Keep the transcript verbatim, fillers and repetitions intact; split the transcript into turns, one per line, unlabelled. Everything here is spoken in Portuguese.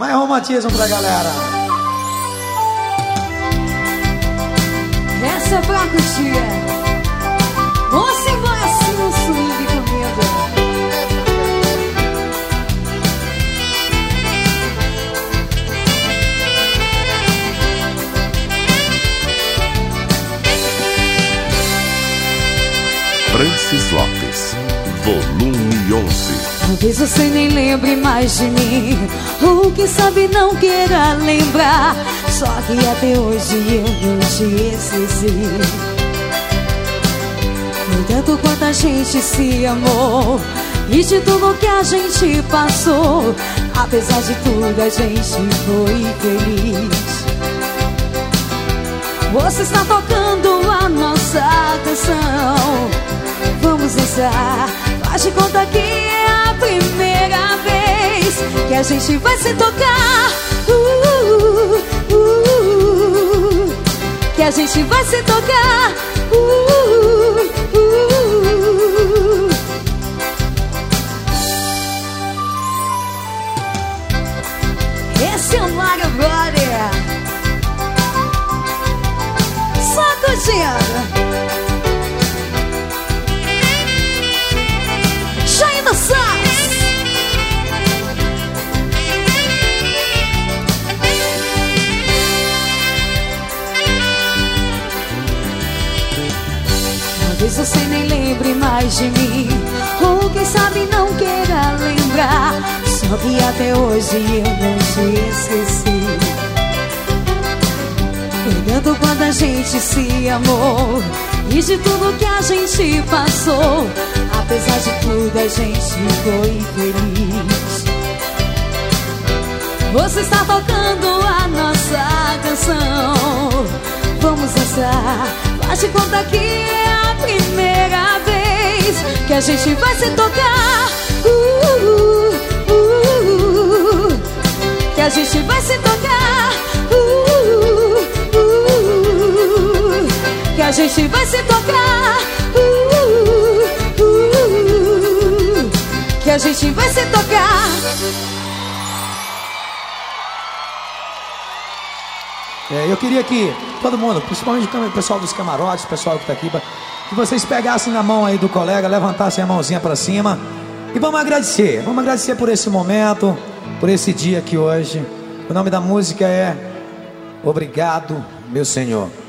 Mais romantismo pra galera.
Essa é pra curtir. Você vai assim no swing comigo.
Francis Lopes, volume onze.
Talvez você nem lembre mais de mim, ou quem sabe não queira lembrar. Só que até hoje eu não te esqueci. Foi tanto quanto a gente se amou, e de tudo que a gente passou. Apesar de tudo a gente foi feliz. Você está tocando a nossa canção. Vamos dançar, faz de conta que é a primeira vez que a gente vai se tocar. uh, uh, uh, Que a gente vai se tocar. uh, uh, uh. Esse é o Mario Brother. Sacudindo. Jaina Sass. Talvez você nem lembre mais de mim, ou quem sabe não queira lembrar. Só que até hoje eu não te esqueci. Cuidando quando a gente se amou, e de tudo que a gente passou. Apesar de tudo a gente foi feliz. Você está tocando a nossa canção. Vamos dançar, faz de conta que é a primeira vez que a gente vai se tocar. uh, uh, uh, uh, Que a gente vai se tocar. uh, uh, uh, Que a gente vai se tocar. uh, uh, uh, Que a gente vai se tocar.
É, eu queria que todo mundo, principalmente o pessoal dos camarotes, o pessoal que tá aqui, que vocês pegassem na mão aí do colega, levantassem a mãozinha pra cima e vamos agradecer. Vamos agradecer por esse momento, por esse dia aqui hoje. O nome da música é Obrigado, Meu Senhor.